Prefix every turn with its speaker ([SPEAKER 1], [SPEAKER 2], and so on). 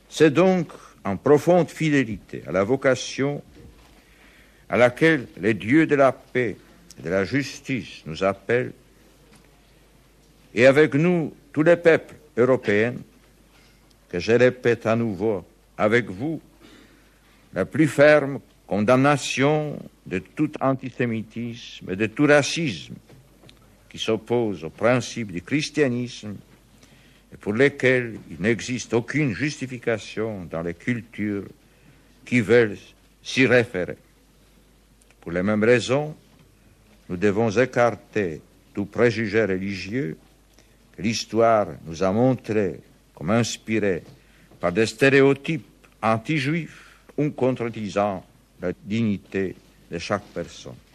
[SPEAKER 1] C'est donc en profonde fidélité à la vocation à laquelle les dieux de la paix et de la justice nous appellent, et avec nous tous les peuples européens, que je répète à nouveau avec vous la plus ferme condamnation de tout antisémitisme et de tout racisme qui s'oppose au principe du christianisme et pour lesquels il n'existe aucune justification dans les cultures qui veulent s'y référer. Pour les mêmes raisons, nous devons écarter tout préjugé religieux que l'histoire nous a montré comme inspiré par des stéréotypes anti-juifs ou contredisant la dignité de chaque personne.